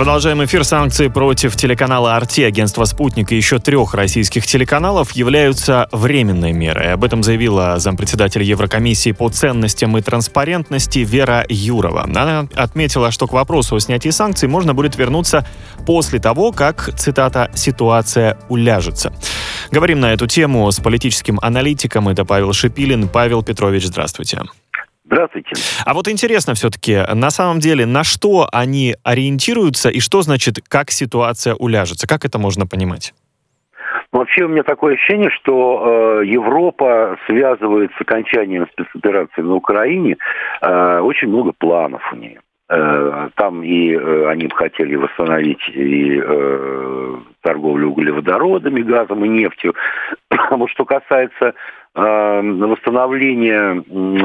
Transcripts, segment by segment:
Продолжаем эфир. Санкции против телеканала «Арти», агентства «Спутник» и еще 3 российских телеканалов являются временной мерой. Об этом заявила зампредседателя Еврокомиссии по ценностям и транспарентности Вера Юрова. Она отметила, что к вопросу о снятии санкций можно будет вернуться после того, как, цитата, «ситуация уляжется». Говорим на эту тему с политическим аналитиком. Это Павел Шипилин. Павел Петрович, здравствуйте. Здравствуйте. А вот интересно все-таки, на самом деле, на что они ориентируются и что значит, как ситуация уляжется? Как это можно понимать? Вообще у меня такое ощущение, что Европа связывает с окончанием спецоперации на Украине очень много планов у нее. Там и они бы хотели восстановить и торговлю углеводородами, газом и нефтью. А вот что касается восстановления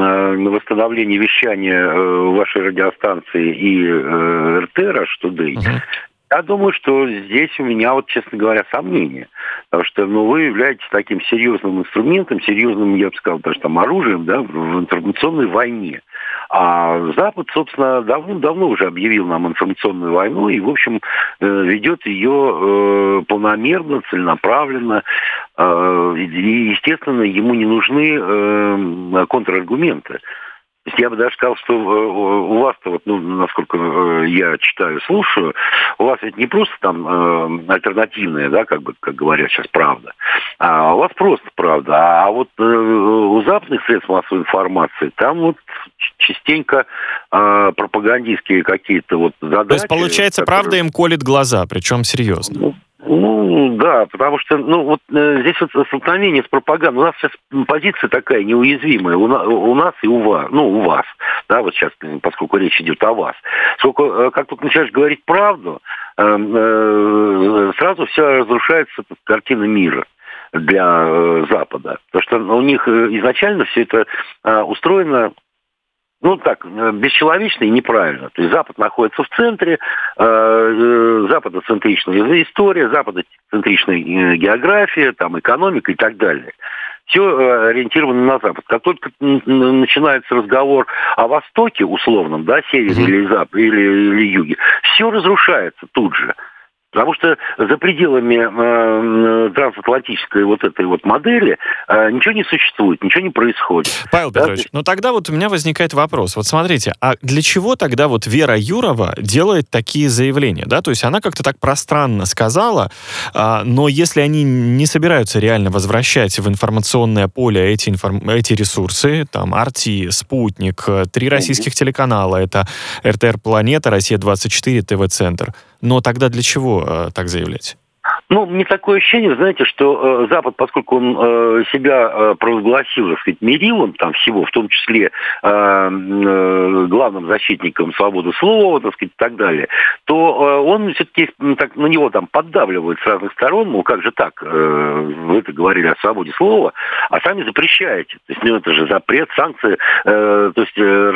вещания вашей радиостанции и РТ «Rush-Today», я думаю, что здесь у меня, вот, честно говоря, сомнения. Потому что вы являетесь таким серьезным инструментом, серьезным, я бы сказал, даже там оружием, да, в информационной войне. А Запад, собственно, давно уже объявил нам информационную войну и, в общем, ведет ее полномерно, целенаправленно. И, естественно, ему не нужны контраргументы. То есть я бы даже сказал, что у вас-то, вот, насколько я читаю, слушаю, у вас ведь не просто там альтернативная, да, как говорят сейчас, правда, а у вас просто правда. А вот у западных средств массовой информации там вот частенько пропагандистские какие-то вот задачи. То есть, получается, правда им колет глаза, причем серьезно. Да, потому что, здесь вот столкновение с пропагандой. У нас сейчас позиция такая неуязвимая. У нас и у вас. У вас. Да, вот сейчас, поскольку речь идет о вас. Как только начинаешь говорить правду, сразу все разрушается картина мира для Запада. Потому что у них изначально все это устроено бесчеловечно и неправильно. То есть Запад находится в центре, западоцентричная история, западоцентричная география, там, экономика и так далее. Все ориентировано на Запад. Как только начинается разговор о Востоке, условном, да, севере или западе, или юге, все разрушается тут же. Потому что за пределами трансатлантической вот этой вот модели ничего не существует, ничего не происходит. Павел Петрович, тогда вот у меня возникает вопрос. Вот смотрите, а для чего тогда вот Вера Юрова делает такие заявления? Да? То есть она как-то так пространно сказала, но если они не собираются реально возвращать в информационное поле эти ресурсы, там «Арти», «Спутник», 3 российских телеканала, это РТР «Планета», «Россия-24», ТВ-центр, но тогда для чего так заявлять? Мне такое ощущение, знаете, что Запад, поскольку он себя провозгласил, так сказать, мерилом там всего, в том числе главным защитником свободы слова, так сказать, и так далее, то он все-таки так на него там поддавливает с разных сторон, как же так, вы это говорили о свободе слова, а сами запрещаете. То есть, это же запрет, санкции, то есть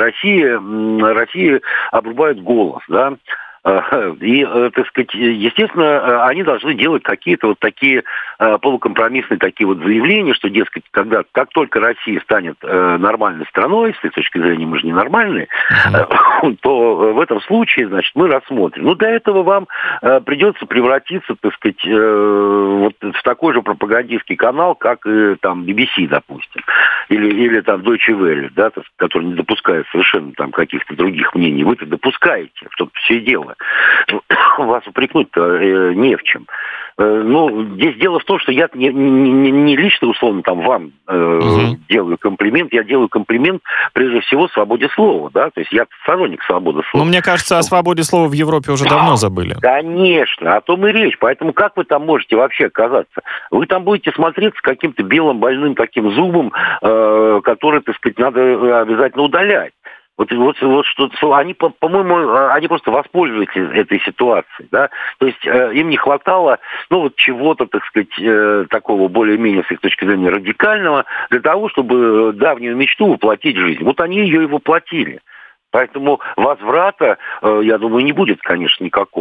Россия обрубает голос, да. И, так сказать, естественно, они должны делать какие-то вот такие полукомпромиссные такие вот заявления, что, дескать, как только Россия станет нормальной страной, с этой точки зрения мы же не нормальные, то в этом случае, значит, мы рассмотрим. Для этого вам придется превратиться, так сказать, вот в такой же пропагандистский канал, как там BBC, допустим, или там Deutsche Welle, да, который не допускает совершенно там каких-то других мнений. Вы-то допускаете, в том все и дело. Вас упрекнуть-то не в чем. Здесь дело в том, что я не лично, условно, там вам делаю комплимент, я делаю комплимент прежде всего свободе слова, да, то есть я сторонник свободы слова. Мне кажется, о свободе слова в Европе уже давно забыли. Конечно, о том и речь, поэтому как вы там можете вообще оказаться? Вы там будете смотреться каким-то белым больным таким зубом, который, так сказать, надо обязательно удалять. Вот что они, по-моему, они просто воспользуются этой ситуацией, да, то есть им не хватало, чего-то, так сказать, такого более-менее, с их точки зрения, радикального, для того, чтобы давнюю мечту воплотить в жизнь. Вот они ее и воплотили. Поэтому возврата, я думаю, не будет, конечно, никакого.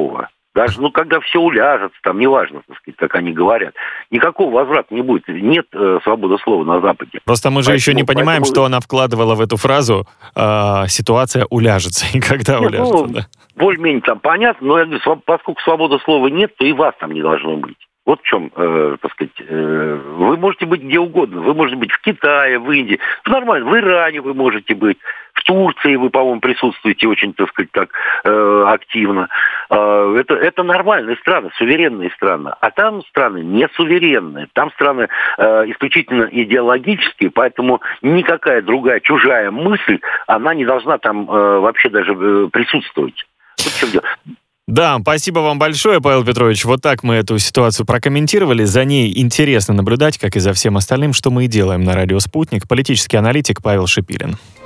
Даже, когда все уляжется, там, неважно, так сказать, как они говорят, никакого возврата не будет. Нет свободы слова на Западе. Просто мы же еще не понимаем, что она вкладывала в эту фразу «ситуация уляжется». И когда уляжется, да? Более-менее там понятно, но я говорю, поскольку свободы слова нет, то и вас там не должно быть. Вот в чем, так сказать, вы можете быть где угодно. Вы можете быть в Китае, в Индии, нормально, в Иране вы можете быть, в Турции вы, по-моему, присутствуете очень, так сказать, так активно. Это нормальные страны, суверенные страны. А там страны не суверенные. Там страны исключительно идеологические, поэтому никакая другая чужая мысль, она не должна там вообще даже присутствовать. Вот в чем дело. Да, спасибо вам большое, Павел Петрович. Вот так мы эту ситуацию прокомментировали. За ней интересно наблюдать, как и за всем остальным, что мы и делаем на радио «Спутник». Политический аналитик Павел Шипилин.